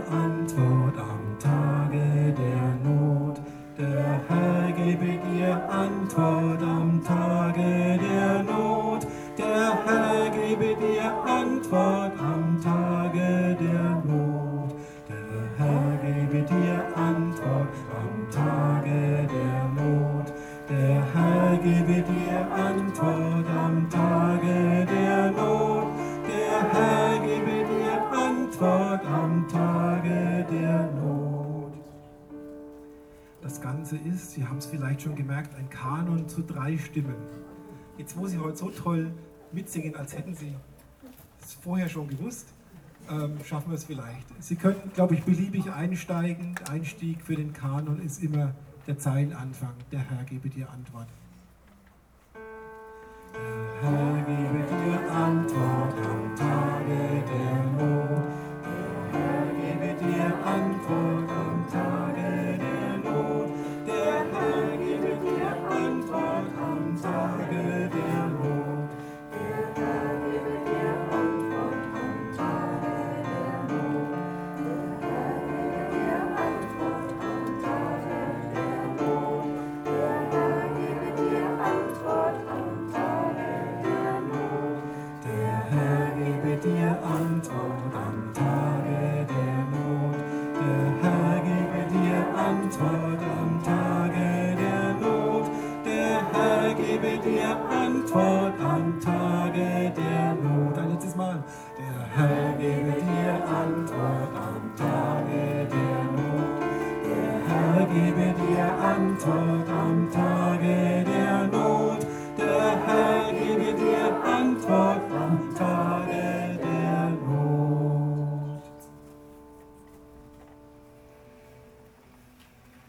Antwort am Tage der Not. Der Herr gebe dir Antwort am Tage der Not. Der Herr gebe dir Antwort am Tage der Not. Der Herr gebe dir Antwort am Tage der Not. Der Herr gebe dir Antwort am Tage der Not. Der Herr gebe dir Antwort am Tage der Not. Das Ganze ist, Sie haben es vielleicht schon gemerkt, ein Kanon zu 3 Stimmen. Jetzt, wo Sie heute so toll mitsingen, als hätten Sie es vorher schon gewusst, schaffen wir es vielleicht. Sie können, glaube ich, beliebig einsteigen. Der Einstieg für den Kanon ist immer der Zeilenanfang. Der Herr gebe dir Antwort. Der Herr gebe dir Antwort am Tage der Not. Der Herr gebe dir Antwort am Tage der Not. Der Herr gebe dir Antwort am Tage der Not. Der Herr gebe dir Antwort am Tage der Not. Der Herr gebe dir Antwort am Tage der Not. Der Herr gebe dir Antwort am Tage der Not. Der Herr gebe dir Antwort am Tage der Not. Der Herr gebe dir Antwort am Tage der Not. Der Herr gebe dir Antwort am Tage der Not. Ein letztes Mal. Der Herr gebe dir Antwort am